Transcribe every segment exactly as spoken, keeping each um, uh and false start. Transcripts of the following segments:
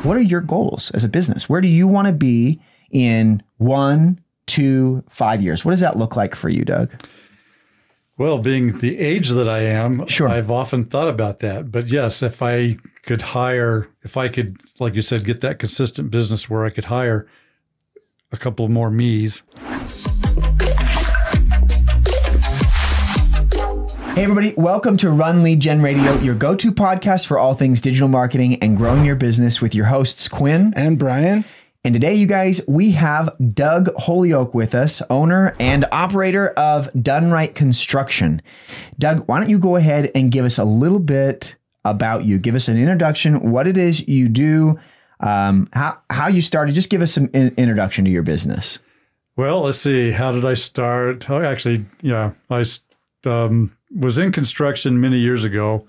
what are your goals as a business? Where do you want to be in one, two, five years? What does that look like for you, Doug? Well, being the age that I am, sure. I've often thought about that. But yes, if I could hire, if I could, like you said, get that consistent business where I could hire a couple more me's. Hey, everybody. Welcome to Run Lead Gen Radio, your go-to podcast for all things digital marketing and growing your business with your hosts, Quinn and Brian. And today, you guys, we have Doug Holyoke with us, owner and operator of Done Right Construction. Doug, why don't you go ahead and give us a little bit about you? Give us an introduction, what it is you do, um, how, how you started. Just give us some in- introduction to your business. Well, let's see. How did I start? Oh, actually, yeah, I um, was in construction many years ago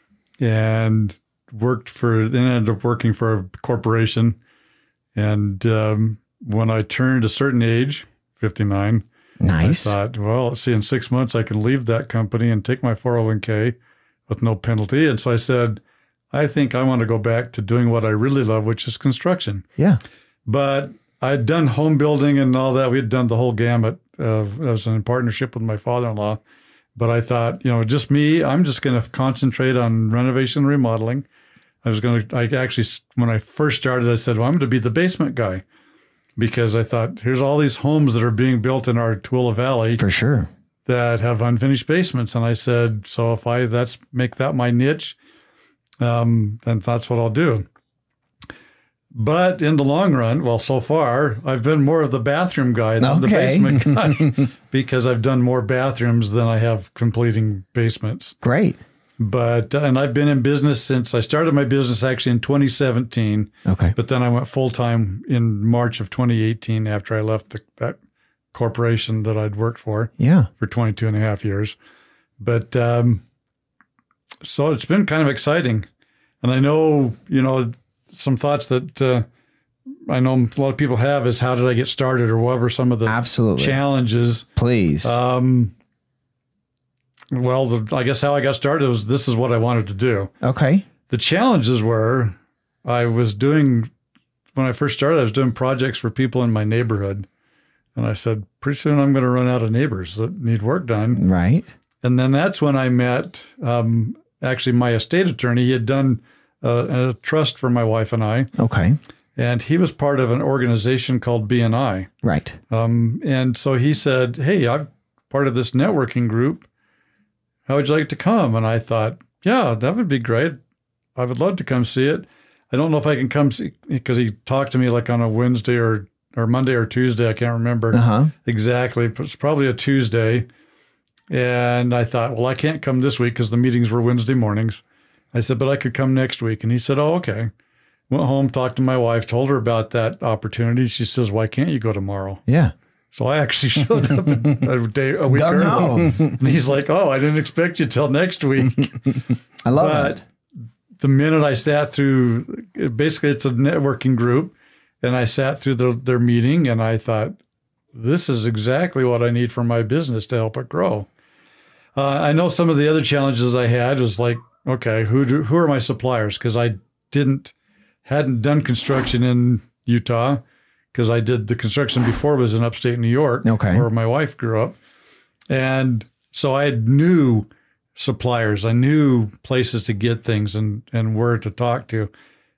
and worked for, then ended up working for a corporation. And um, when I turned a certain age, fifty-nine, nice. I thought, well, let's see, in six months I can leave that company and take my four oh one k with no penalty. And so I said, I think I want to go back to doing what I really love, which is construction. Yeah. But I'd done home building and all that. We had done the whole gamut. Uh, I was in partnership with my father-in-law. But I thought, you know, just me, I'm just going to concentrate on renovation and remodeling. I was going to, I actually, when I first started, I said, well, I'm going to be the basement guy because I thought, here's all these homes that are being built in our Tooele Valley. For sure. That have unfinished basements. And I said, so if I, that's make that my niche, um, then that's what I'll do. But in the long run, well, so far, I've been more of the bathroom guy than okay. the basement guy because I've done more bathrooms than I have completing basements. Great. But, and I've been in business since I started my business actually in twenty seventeen. Okay. But then I went full time in March of twenty eighteen after I left the, that corporation that I'd worked for. Yeah. For twenty-two and a half years. But, um, so it's been kind of exciting. And I know, you know, some thoughts that uh, I know a lot of people have is how did I get started or what were some of the Absolutely. challenges? Please. Um, well, the, I guess how I got started was this is what I wanted to do. Okay. The challenges were I was doing, when I first started, I was doing projects for people in my neighborhood. And I said, pretty soon I'm going to run out of neighbors that need work done. Right. And then that's when I met um, actually my estate attorney. He had done a, a trust for my wife and I. Okay. And he was part of an organization called B N I. Right. Um, and so he said, hey, I'm part of this networking group. How would you like to come? And I thought, yeah, that would be great. I would love to come see it. I don't know if I can come see, because he talked to me like on a Wednesday or, or Monday or Tuesday. I can't remember uh-huh. exactly. It's probably a Tuesday. And I thought, well, I can't come this week because the meetings were Wednesday mornings. I said, but I could come next week. And he said, oh, okay. Went home, talked to my wife, told her about that opportunity. She says, why can't you go tomorrow? Yeah. So I actually showed up a day, a week Don't early. know. And he's like, oh, I didn't expect you till next week. I love but it. The minute I sat through, basically it's a networking group, and I sat through the, their meeting and I thought, this is exactly what I need for my business to help it grow. Uh, I know some of the other challenges I had was like, okay, who do, who are my suppliers? Because I didn't, hadn't done construction in Utah. Because I did the construction before was in upstate New York, okay. where my wife grew up. And so I knew suppliers. I knew places to get things and, and where to talk to.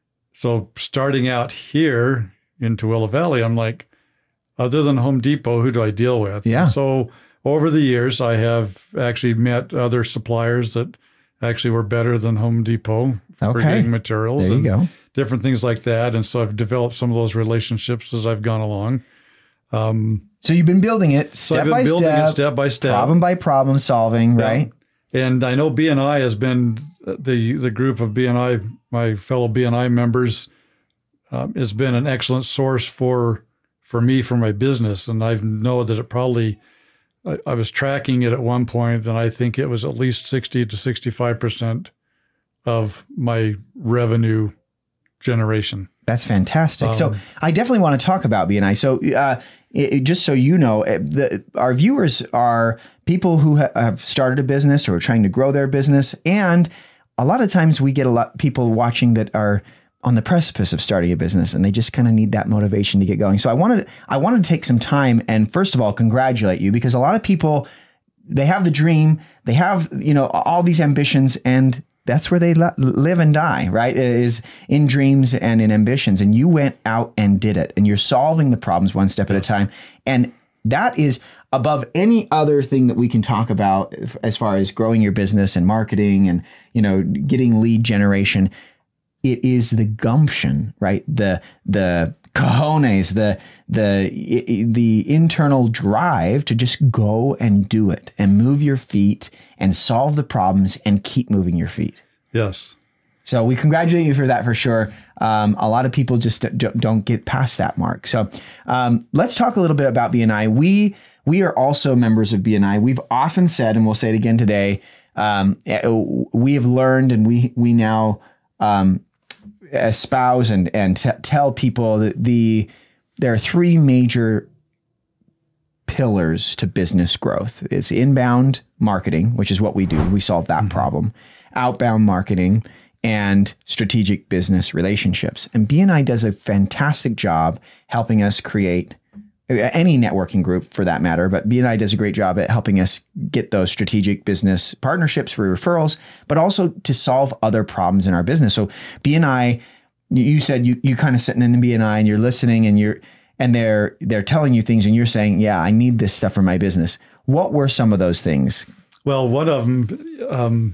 So starting out here in Tooele Valley, I'm like, other than Home Depot, who do I deal with? Yeah. And so over the years, I have actually met other suppliers that actually were better than Home Depot for okay. getting materials. There you and, go. Different things like that. And so I've developed some of those relationships as I've gone along. Um, so you've been building it so step I've been by building step, it step by step. problem by problem solving, Yeah. right? And I know B N I has been, the the group of B N I, my fellow B N I members, um, has been an excellent source for for me, for my business. And I know that it probably, I, I was tracking it at one point, and I think it was at least sixty to sixty-five percent of my revenue generation. That's fantastic. Um, so I definitely want to talk about B N I. So uh, it, it- just so you know, uh, the, our viewers are people who ha- have started a business or are trying to grow their business. And a lot of times we get a lot people watching that are on the precipice of starting a business and they just kind of need that motivation to get going. So I wanted, I wanted to take some time and first of all, congratulate you, because a lot of people, they have the dream, they have, you know, all these ambitions, and that's where they li- live and die, right? It is in dreams and in ambitions. And you went out and did it, and you're solving the problems one step at a time. And that is above any other thing that we can talk about as far as growing your business and marketing and, you know, getting lead generation. It is the gumption, right? The, the cojones, the, the, the internal drive to just go and do it and move your feet and solve the problems and keep moving your feet. Yes. So we congratulate you for that for sure. Um, a lot of people just don't get past that mark. So um, let's talk a little bit about B N I. We, we are also members of B N I. We've often said, and we'll say it again today, um, we have learned and we, we now, um, espouse and and t- tell people that the there are three major pillars to business growth. It's inbound marketing, which is what we do. We solve that mm-hmm. problem. Outbound marketing and strategic business relationships. And B N I does a fantastic job helping us create any networking group for that matter, but B N I does a great job at helping us get those strategic business partnerships for referrals, but also to solve other problems in our business. So B N I, you said you you kind of sitting in B N I and you're listening and you're and they're they're telling you things and you're saying, yeah, I need this stuff for my business. What were some of those things? Well, one of them, um,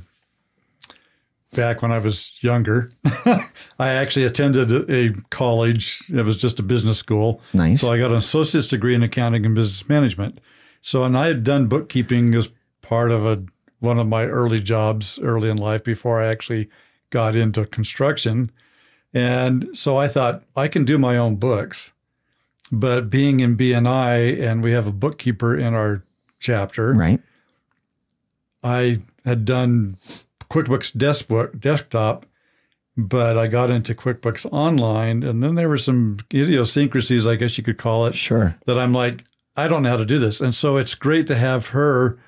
back when I was younger, I actually attended a college. It was just a business school. Nice. So I got an associate's degree in accounting and business management. So, and I had done bookkeeping as part of a one of my early jobs early in life before I actually got into construction. And so I thought I can do my own books, but being in B N I and we have a bookkeeper in our chapter, right? I had done QuickBooks desktop, desktop, but I got into QuickBooks Online, and then there were some idiosyncrasies, I guess you could call it, sure, that I'm like, I don't know how to do this. And so it's great to have her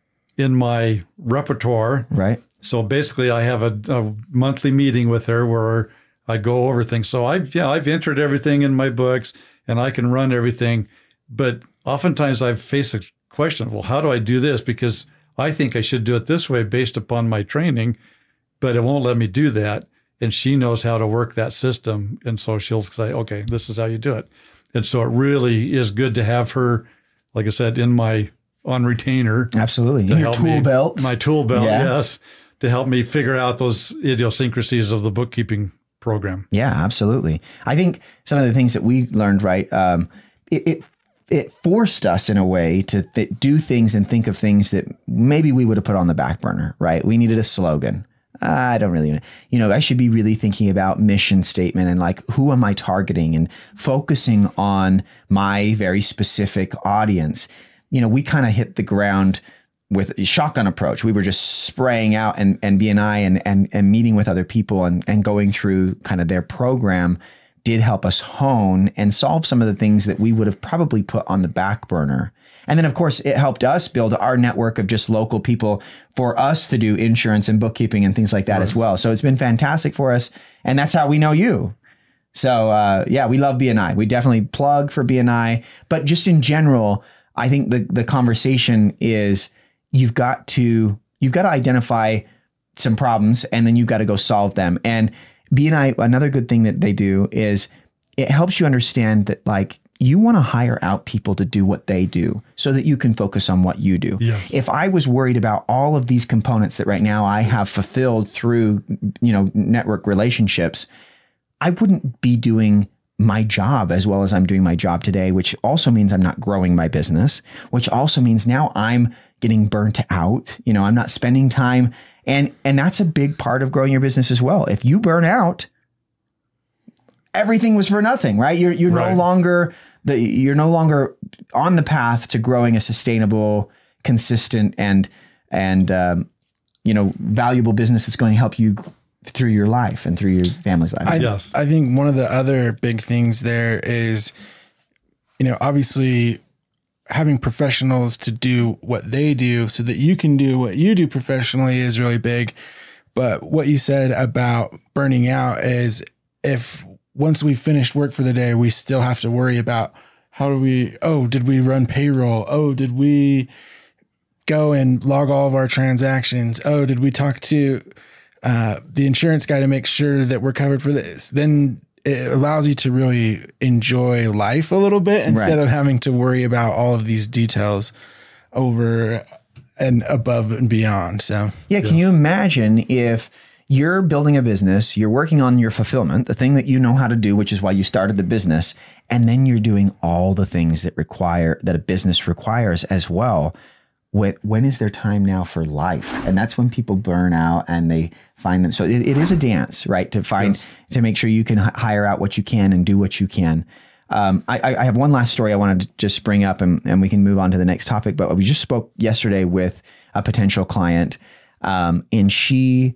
in my repertoire. Right. So basically I have a, a monthly meeting with her where I go over things. So I've, yeah, I've entered everything in my books and I can run everything, but oftentimes I've faced a question, well, how do I do this? Because I think I should do it this way based upon my training, but it won't let me do that. And she knows how to work that system. And so she'll say, okay, this is how you do it. And so it really is good to have her, like I said, in my on retainer. Absolutely. To in your help tool me, belt. My tool belt, yeah. yes, to help me figure out those idiosyncrasies of the bookkeeping program. Yeah, absolutely. I think some of the things that we learned, right, um, it, it it forced us in a way to th- do things and think of things that maybe we would have put on the back burner, right? We needed a slogan. I don't really, you know, I should be really thinking about mission statement and like, who am I targeting and focusing on my very specific audience. You know, we kind of hit the ground with a shotgun approach. We were just spraying out and, and B N I and, and, and meeting with other people and, and going through kind of their program did help us hone and solve some of the things that we would have probably put on the back burner. And then, of course, it helped us build our network of just local people for us to do insurance and bookkeeping and things like that right. as well. So it's been fantastic for us. And that's how we know you. So, uh, yeah, we love B N I. We definitely plug for B N I. But just in general, I think the, the conversation is you've got to you've got to identify some problems and then you've got to go solve them. And B N I, another good thing that they do is it helps you understand that like you want to hire out people to do what they do so that you can focus on what you do. Yes. If I was worried about all of these components that right now I have fulfilled through, you know, network relationships, I wouldn't be doing my job as well as I'm doing my job today, which also means I'm not growing my business, which also means now I'm getting burnt out. You know, I'm not spending time. And and that's a big part of growing your business as well. If you burn out, everything was for nothing, right? You're you're right. no longer the you're no longer on the path to growing a sustainable, consistent, and and um, you know valuable business that's going to help you through your life and through your family's life. I, yes, I think one of the other big things there is, you know, obviously, having professionals to do what they do so that you can do what you do professionally is really big. But what you said about burning out is if once we finished work for the day, we still have to worry about how do we, oh, did we run payroll? Oh, did we go and log all of our transactions? Oh, did we talk to uh, the insurance guy to make sure that we're covered for this? Then it allows you to really enjoy life a little bit instead Right. of having to worry about all of these details over and above and beyond. So Yeah. Can you imagine if you're building a business, you're working on your fulfillment, the thing that you know how to do, which is why you started the business, and then you're doing all the things that require that a business requires as well. When, when is there time now for life? And that's when people burn out and they find them. So it, it is a dance, right? To find, yes. to make sure you can h- hire out what you can and do what you can. Um, I, I have one last story I wanted to just bring up and, and we can move on to the next topic, but we just spoke yesterday with a potential client um, and she,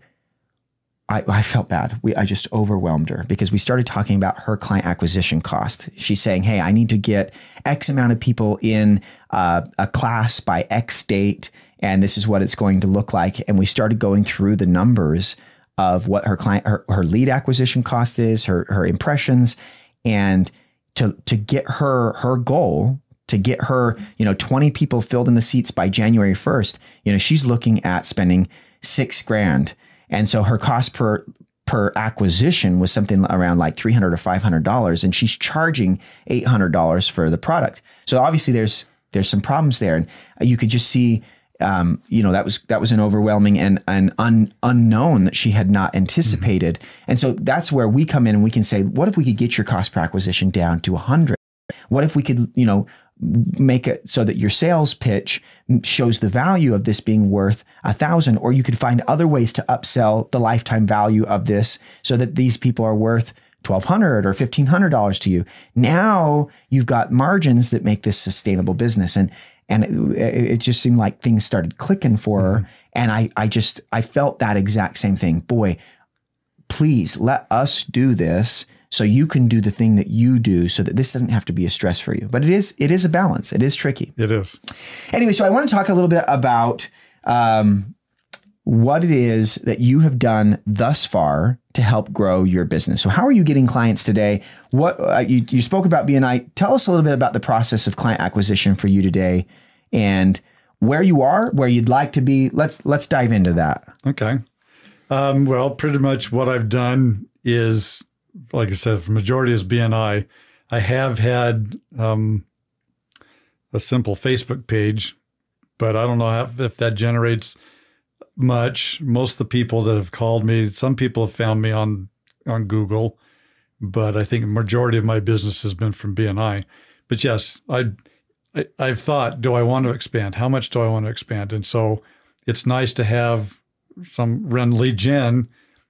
I, I felt bad. We, I just overwhelmed her because we started talking about her client acquisition cost. She's saying, hey, I need to get X amount of people in uh, a class by X date, and this is what it's going to look like. And we started going through the numbers of what her client, her, her lead acquisition cost is, her, her impressions, and to, to get her, her goal, to get her, you know, twenty people filled in the seats by January first, you know, she's looking at spending six grand. And so her cost per per acquisition was something around like three hundred dollars or five hundred dollars, and she's charging eight hundred dollars for the product. So obviously there's there's some problems there, and you could just see, um, you know, that was that was an overwhelming and an un, unknown that she had not anticipated. Mm-hmm. And so that's where we come in and we can say, what if we could get your cost per acquisition down to one hundred? What if we could, you know, make it so that your sales pitch shows the value of this being worth a thousand, or you could find other ways to upsell the lifetime value of this so that these people are worth twelve hundred dollars or fifteen hundred dollars to you. Now you've got margins that make this sustainable business. And, and it, it just seemed like things started clicking for mm-hmm. her. And I, I just, I felt that exact same thing. Boy, please let us do this so you can do the thing that you do so that this doesn't have to be a stress for you. But it is, it is a balance. It is tricky. It is. Anyway, so I want to talk a little bit about um, what it is that you have done thus far to help grow your business. So how are you getting clients today? What uh, you, you spoke about B N I. Tell us a little bit about the process of client acquisition for you today and where you are, where you'd like to be. Let's, let's dive into that. Okay. Um, well, pretty much what I've done is, like I said, the majority is B N I. I have had um, a simple Facebook page, but I don't know how, if that generates much. Most of the people that have called me, some people have found me on, on Google, but I think the majority of my business has been from B N I. But yes, I, I, I've thought, do I want to expand? How much do I want to expand? And so it's nice to have some run lead gen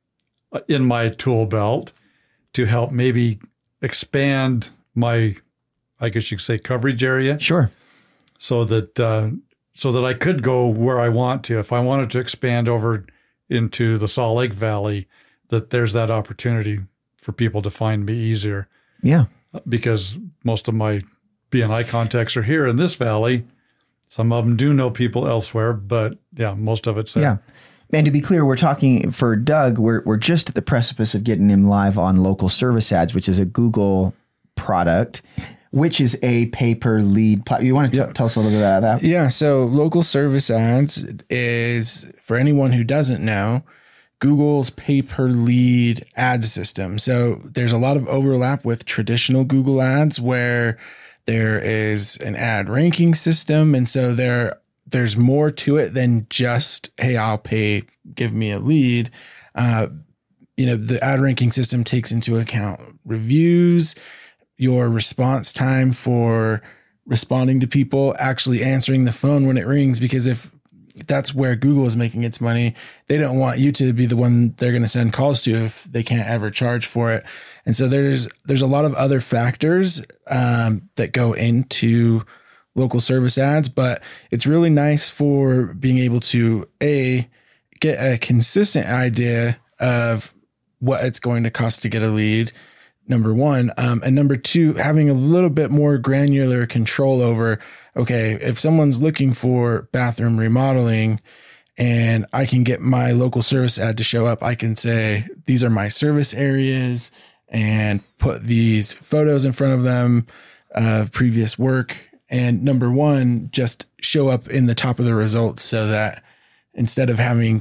in my tool belt to help maybe expand my, I guess you could say, coverage area. Sure. So that uh, so that I could go where I want to. If I wanted to expand over into the Salt Lake Valley, that there's that opportunity for people to find me easier. Yeah. Because most of my B N I contacts are here in this valley. Some of them do know people elsewhere, but yeah, most of it's there. Yeah. And to be clear, we're talking for Doug, we're we're just at the precipice of getting him live on Local Service Ads, which is a Google product, which is a pay-per-lead platform. You want to t- yeah. tell us a little bit about that? Yeah. So Local Service Ads is, for anyone who doesn't know, Google's pay-per-lead ad system. So there's a lot of overlap with traditional Google ads where there is an ad ranking system. And so there there's more to it than just, hey, I'll pay, give me a lead. Uh, you know, the ad ranking system takes into account reviews, your response time for responding to people, actually answering the phone when it rings, because if that's where Google is making its money, they don't want you to be the one they're going to send calls to if they can't ever charge for it. And so there's, there's a lot of other factors um, that go into Local Service Ads, but it's really nice for being able to a get a consistent idea of what it's going to cost to get a lead, number one, um, and number two, having a little bit more granular control over, okay, if someone's looking for bathroom remodeling and I can get my local service ad to show up, I can say, these are my service areas. and put these photos in front of them of previous work. And number one, just show up in the top of the results so that instead of having,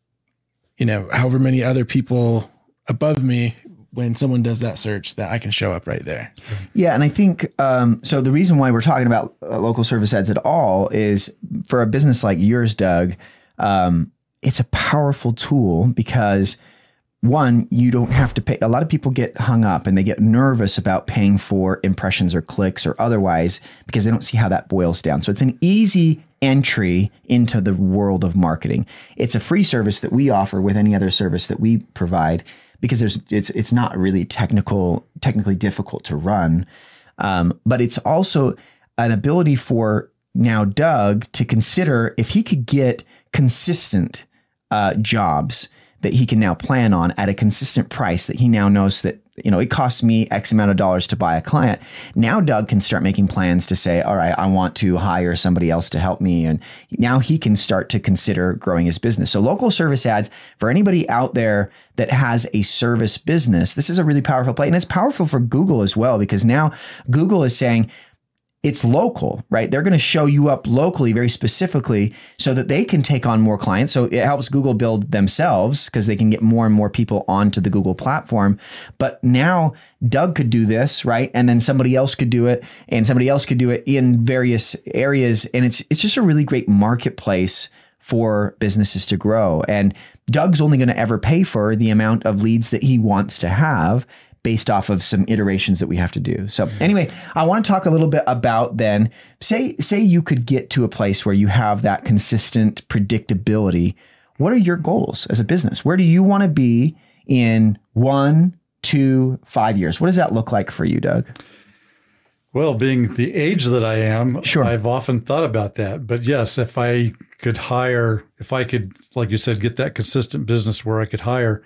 you know, however many other people above me, when someone does that search, that I can show up right there. Yeah. And I think, um, so the reason why we're talking about uh, local service ads at all is for a business like yours, Doug, um, it's a powerful tool because one, you don't have to pay. A lot of people get hung up and they get nervous about paying for impressions or clicks or otherwise because they don't see how that boils down. So it's an easy entry into the world of marketing. It's a free service that we offer with any other service that we provide because there's it's it's not really technical, technically difficult to run. Um, but it's also an ability for now Doug to consider if he could get consistent uh, jobs that he can now plan on at a consistent price that he now knows that, you know, it costs me X amount of dollars to buy a client. Now Doug can start making plans to say, all right, I want to hire somebody else to help me. And now he can start to consider growing his business. So local service ads, for anybody out there that has a service business, this is a really powerful play. And it's powerful for Google as well, because now Google is saying, it's local, right? They're going to show you up locally very specifically so that they can take on more clients. So it helps Google build themselves because they can get more and more people onto the Google platform. But now Doug could do this, right? And then somebody else could do it and somebody else could do it in various areas. And it's it's just a really great marketplace for businesses to grow. And Doug's only going to ever pay for the amount of leads that he wants to have based off of some iterations that we have to do. So anyway, I want to talk a little bit about then, say, say you could get to a place where you have that consistent predictability. What are your goals as a business? Where do you want to be in one, two, five years? What does that look like for you, Doug? Well, being the age that I am, sure. I've often thought about that. But yes, if I could hire, if I could, like you said, get that consistent business where I could hire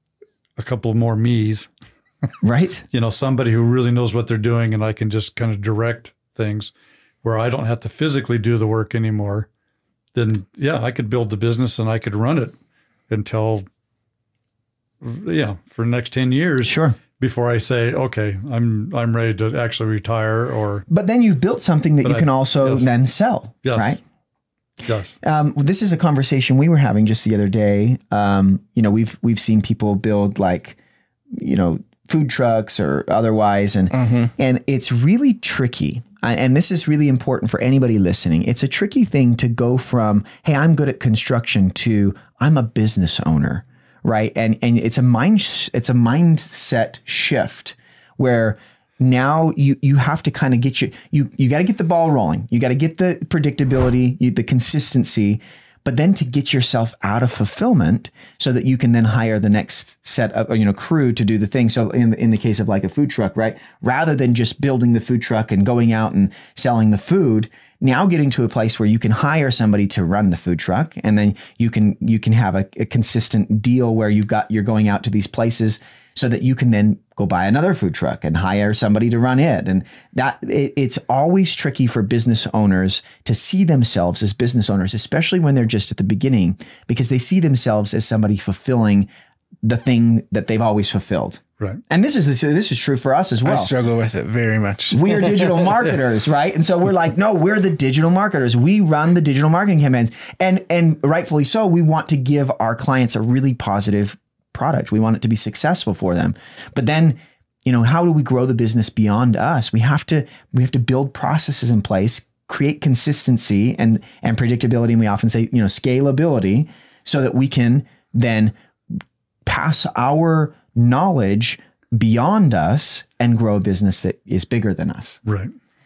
a couple more me's, right? You know, somebody who really knows what they're doing and I can just kind of direct things where I don't have to physically do the work anymore, then yeah, I could build the business and I could run it until, yeah, for the next ten years. Sure. Before I say, okay, I'm I'm ready to actually retire or. But then you've built something that you can I, also yes. then sell, yes. right? Yes. Um, this is a conversation we were having just the other day. Um, you know, we've we've seen people build like, you know, food trucks or otherwise. And, mm-hmm. and it's really tricky. And this is really important for anybody listening. It's a tricky thing to go from, hey, I'm good at construction to I'm a business owner, right? And, and it's a mind, it's a mindset shift where now you, you have to kind of get your, you, you got to get the ball rolling. You got to get the predictability, you, the consistency, but then to get yourself out of fulfillment so that you can then hire the next set of, you know, crew to do the thing. So in, in the case of like a food truck, right? Rather than just building the food truck and going out and selling the food, now getting to a place where you can hire somebody to run the food truck. And then you can, you can have a, a consistent deal where you've got, you're going out to these places so that you can then go buy another food truck and hire somebody to run it. And that it, it's always tricky for business owners to see themselves as business owners, especially when they're just at the beginning, because they see themselves as somebody fulfilling the thing that they've always fulfilled. Right. And this is this is true for us as well. I struggle with it very much. We are digital marketers, right? And so we're like, no, we're the digital marketers. We run the digital marketing campaigns. And and rightfully so, we want to give our clients a really positive product. We want it to be successful for them. But then, you know, how do we grow the business beyond us? We have to we have to build processes in place, create consistency and and predictability. And we often say, you know, scalability so that we can then pass our knowledge beyond us and grow a business that is bigger than us. Right.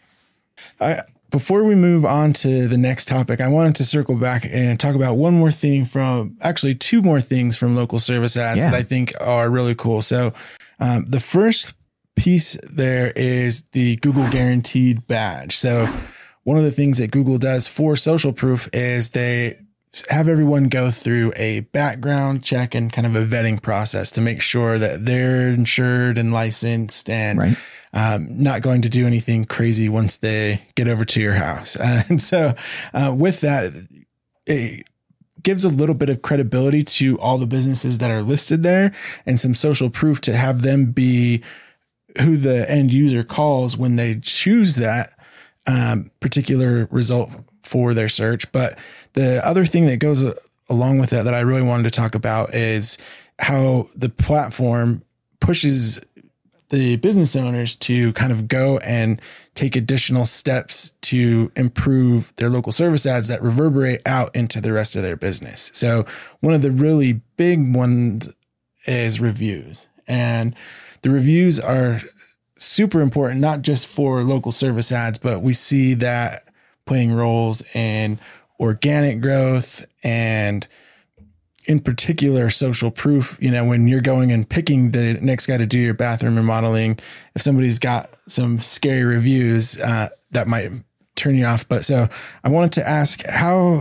I Before we move on to the next topic, I wanted to circle back and talk about one more thing from, actually two more things from local service ads yeah. that I think are really cool. So um, the first piece there is the Google Guaranteed badge. So one of the things that Google does for social proof is they have everyone go through a background check and kind of a vetting process to make sure that they're insured and licensed and right. um, not going to do anything crazy once they get over to your house. Uh, and so uh, with that, it, gives a little bit of credibility to all the businesses that are listed there and some social proof to have them be who the end user calls when they choose that um, particular result for their search. But the other thing that goes along with that that I really wanted to talk about is how the platform pushes the business owners to kind of go and take additional steps to improve their local service ads that reverberate out into the rest of their business. So one of the really big ones is reviews, and the reviews are super important, not just for local service ads, but we see that playing roles in organic growth and in particular social proof. You know, when you're going and picking the next guy to do your bathroom remodeling, if somebody's got some scary reviews, uh, that might turn you off. But so I wanted to ask how,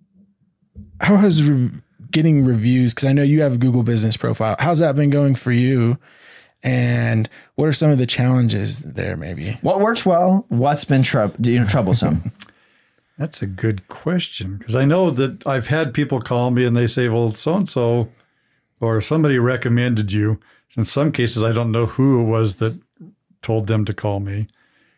how has re- getting reviews, cause I know you have a Google Business Profile. How's that been going for you? And what are some of the challenges there maybe? What works well? What's been trou- you know, troublesome? That's a good question, because I know that I've had people call me and they say, well, so-and-so or somebody recommended you. In some cases, I don't know who it was that told them to call me,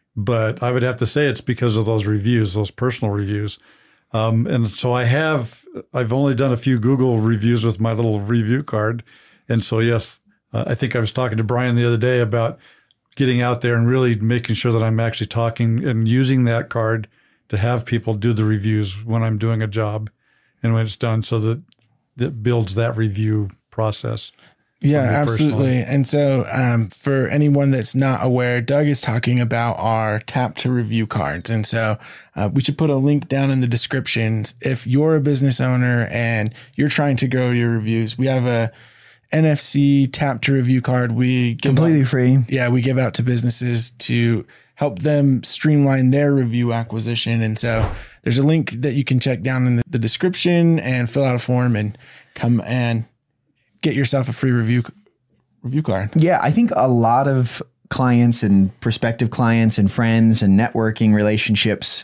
but I would have to say it's because of those reviews, those personal reviews. Um, and so I have, I've only done a few Google reviews with my little review card. And so, yes, uh, I think I was talking to Brian the other day about getting out there and really making sure that I'm actually talking and using that card to have people do the reviews when I'm doing a job and when it's done, so that that builds that review process. Yeah, absolutely. Personally. And so um, for anyone that's not aware, Doug is talking about our tap to review cards. And so uh, we should put a link down in the description. If you're a business owner and you're trying to grow your reviews, we have a N F C tap to review card. We give Completely out, free. Yeah, we give out to businesses to help them streamline their review acquisition. And so there's a link that you can check down in the, the description and fill out a form and come and get yourself a free review review card. Yeah, I think a lot of clients and prospective clients and friends and networking relationships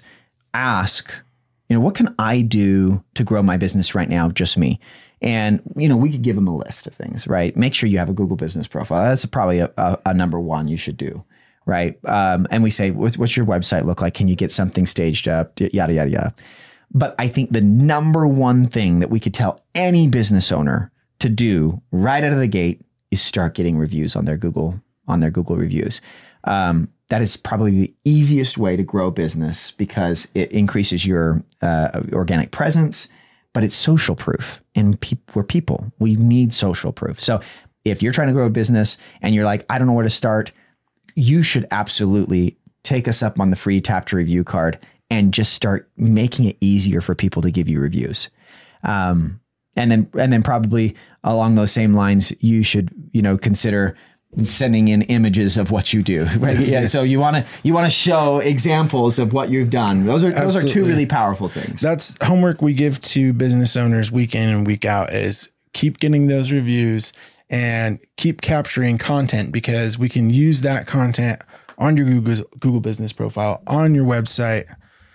ask, you know, what can I do to grow my business right now? Just me. And, you know, we could give them a list of things, right? Make sure you have a Google Business Profile. That's probably a, a, a number one you should do. Right. Um, and we say, what's, what's your website look like? Can you get something staged up? Yada, yada, yada. But I think the number one thing that we could tell any business owner to do right out of the gate is start getting reviews on their Google, on their Google reviews. Um, that is probably the easiest way to grow business because it increases your uh, organic presence, but it's social proof. And pe- we're people. We need social proof. So if you're trying to grow a business and you're like, I don't know where to start, you should absolutely take us up on the free tap to review card and just start making it easier for people to give you reviews. Um, and then, and then probably along those same lines, you should, you know, consider sending in images of what you do. Right? Yeah. So you want to, you want to show examples of what you've done. Those are, those Absolutely. are two really powerful things. That's homework we give to business owners week in and week out is keep getting those reviews and keep capturing content, because we can use that content on your Google, Google Business Profile, on your website,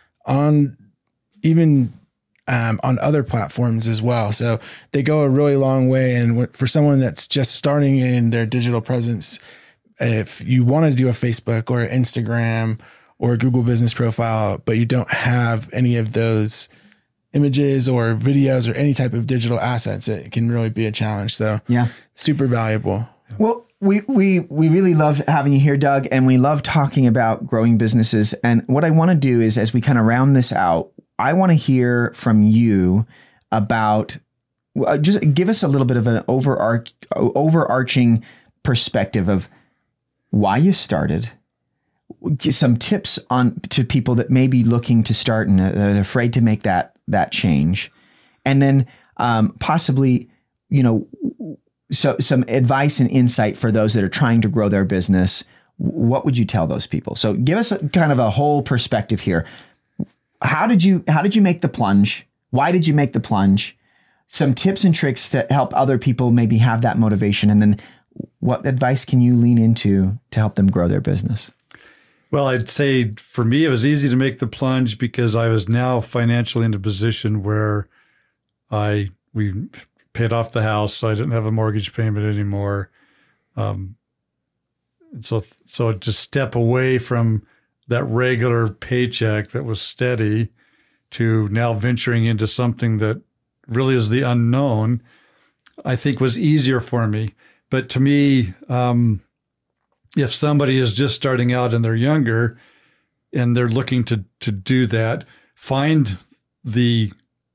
on even um, on other platforms as well. So they go a really long way. And for someone that's just starting in their digital presence, if you want to do a Facebook or Instagram or a Google Business Profile, but you don't have any of those images or videos or any type of digital assets, it can really be a challenge. So yeah, super valuable. Well, we, we, we really love having you here, Doug, and we love talking about growing businesses. And what I want to do is, as we kind of round this out, I want to hear from you about, uh, just give us a little bit of an overarch, overarching perspective of why you started, some tips on to people that may be looking to start and they're afraid to make that that change, and then um, possibly, you know, so some advice and insight for those that are trying to grow their business. What would you tell those people? So give us a, kind of a whole perspective here. How did you how did you make the plunge? Why did you make the plunge? Some tips and tricks to help other people maybe have that motivation, and then what advice can you lean into to help them grow their business? Well, I'd say for me, it was easy to make the plunge because I was now financially in a position where I we paid off the house, so I didn't have a mortgage payment anymore. Um, so so to step away from that regular paycheck that was steady to now venturing into something that really is the unknown, I think was easier for me. But to me, um, if somebody is just starting out and they're younger and they're looking to to do that, find the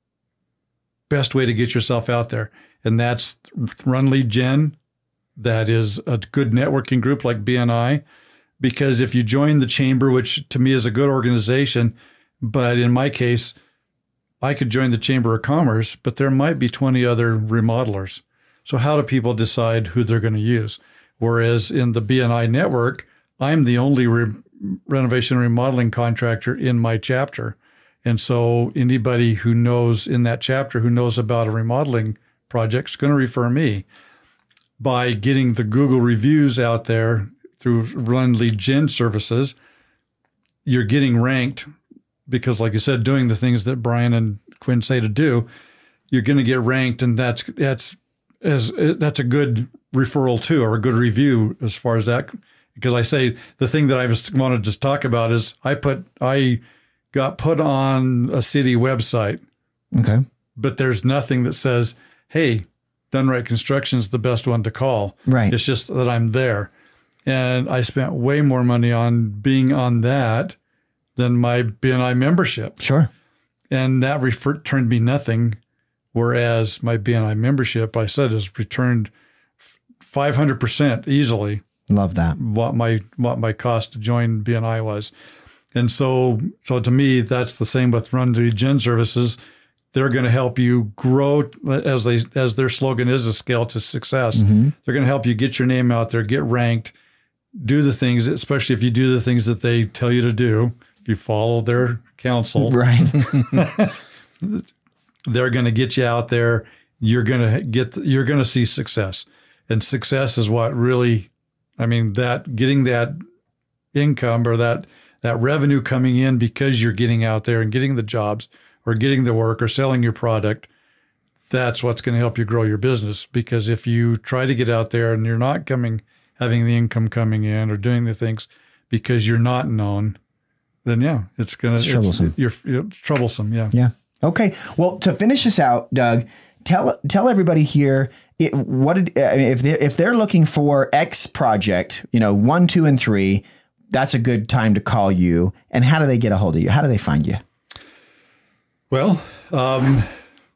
best way to get yourself out there. And that's Run Lead Gen. That is a good networking group like B N I. Because if you join the chamber, which to me is a good organization, but in my case, I could join the Chamber of Commerce, but there might be twenty other remodelers. So how do people decide who they're going to use? Whereas in the B N I network, I'm the only re- renovation and remodeling contractor in my chapter. And so anybody who knows in that chapter who knows about a remodeling project is going to refer me. By getting the Google reviews out there through Run Lead Gen services, you're getting ranked because, like you said, doing the things that Brian and Quinn say to do, you're going to get ranked, and that's that's as that's a good referral too, or a good review as far as that. Because I say the thing that I just wanted to talk about is I put I got put on a city website, Okay. but there's nothing that says, "Hey, Done Right Construction is the best one to call." Right. It's just that I'm there. And I spent way more money on being on that than my B N I membership. Sure. And that refer- returned me nothing. Whereas my B N I membership, I said, has returned five hundred percent easily Love that. what my what my cost to join B N I was. And so so to me, that's the same with Run Lead Gen services. They're going to help you grow, as they as their slogan is, a scale to success. Mm-hmm. They're going to help you get your name out there, get ranked, do the things, especially if you do the things that they tell you to do. If you follow their counsel, Right. they're going to get you out there. You're going to get, you're going to see success, and success is what really, I mean, that getting that income or that that revenue coming in because you're getting out there and getting the jobs or getting the work or selling your product. That's what's going to help you grow your business. Because if you try to get out there and you're not coming, having the income coming in or doing the things because you're not known, then yeah, it's going to, It's troublesome. You're, you're troublesome. Yeah. Yeah. Okay. Well, to finish this out, Doug, tell tell everybody here it, what it, I mean, if they if they're looking for X project, you know, one, two, and three, that's a good time to call you. And how do they get a hold of you? How do they find you? Well, um,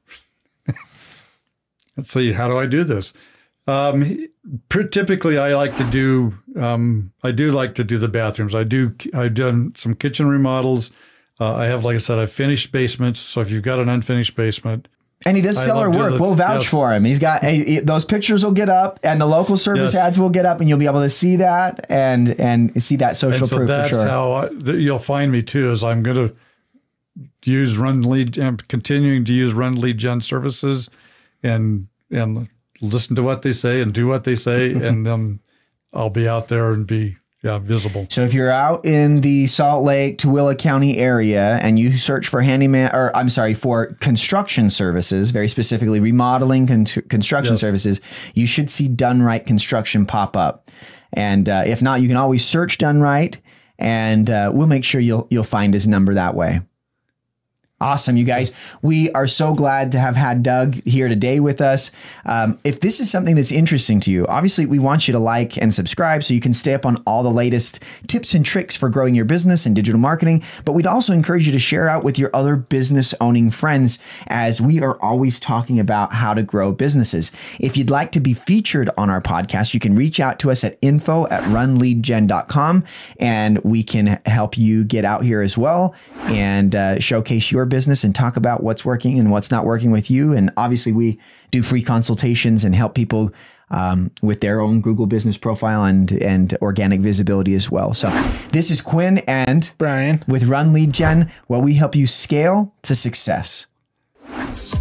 let's see. How do I do this? Um, typically, I like to do. Um, I do like to do the bathrooms. I do. I've done some kitchen remodels. Uh, I have, like I said, I've finished basements. So if you've got an unfinished basement, And he does I stellar love doing work. the- We'll vouch yes. for him. He's got hey, those pictures will get up, and the local service Yes. ads will get up, and you'll be able to see that and and see that social and so proof that's for sure. how I, th- you'll find me too. Is I'm going to use Run Lead. I'm continuing to use Run Lead Gen services, and and listen to what they say and do what they say, and then I'll be out there and be yeah visible. So if you're out in the Salt Lake, Tooele County area and you search for handyman, or I'm sorry, for construction services, very specifically remodeling, con- construction Yes. services, you should see Done Right Construction pop up. And uh, if not, you can always search Done Right, and uh, we'll make sure you'll you'll find his number that way. Awesome, you guys. We are so glad to have had Doug here today with us. Um, if this is something that's interesting to you, obviously we want you to like and subscribe so you can stay up on all the latest tips and tricks for growing your business and digital marketing. But we'd also encourage you to share out with your other business owning friends, as we are always talking about how to grow businesses. If you'd like to be featured on our podcast, you can reach out to us at info at run lead gen dot com, and we can help you get out here as well and uh, showcase your business and talk about what's working and what's not working with you. And obviously we do free consultations and help people um, with their own Google business profile and, and organic visibility as well. So this is Quinn and Brian. with Run Lead Gen, where we help you scale to success.